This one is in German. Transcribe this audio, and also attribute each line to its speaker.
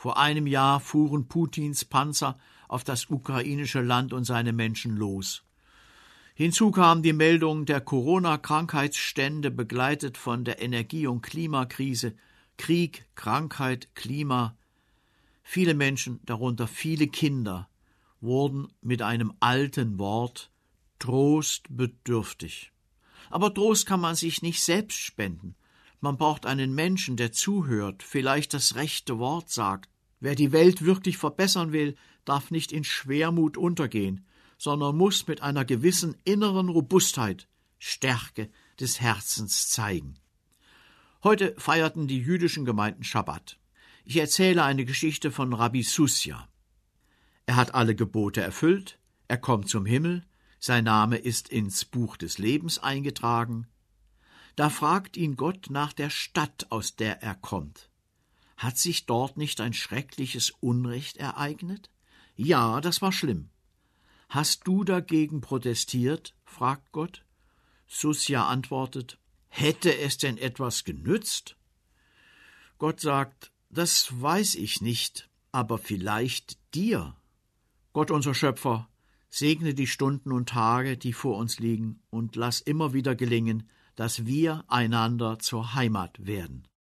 Speaker 1: Vor einem Jahr fuhren Putins Panzer auf das ukrainische Land und seine Menschen los. Hinzu kam die Meldung der Corona-Krankheitsstände, begleitet von der Energie- und Klimakrise, Krieg, Krankheit, Klima. Viele Menschen, darunter viele Kinder, wurden mit einem alten Wort trostbedürftig. Aber Trost kann man sich nicht selbst spenden. Man braucht einen Menschen, der zuhört, vielleicht das rechte Wort sagt. Wer die Welt wirklich verbessern will, darf nicht in Schwermut untergehen, sondern muss mit einer gewissen inneren Robustheit Stärke des Herzens zeigen. Heute feierten die jüdischen Gemeinden Schabbat. Ich erzähle eine Geschichte von Rabbi Susja. Er hat alle Gebote erfüllt, er kommt zum Himmel, sein Name ist ins Buch des Lebens eingetragen. Da fragt ihn Gott nach der Stadt, aus der er kommt. Hat sich dort nicht ein schreckliches Unrecht ereignet? Ja, das war schlimm. Hast du dagegen protestiert? Fragt Gott. Susja antwortet, hätte es denn etwas genützt? Gott sagt, das weiß ich nicht, aber vielleicht dir. Gott, unser Schöpfer, segne die Stunden und Tage, die vor uns liegen, und lass immer wieder gelingen, dass wir einander zur Heimat werden.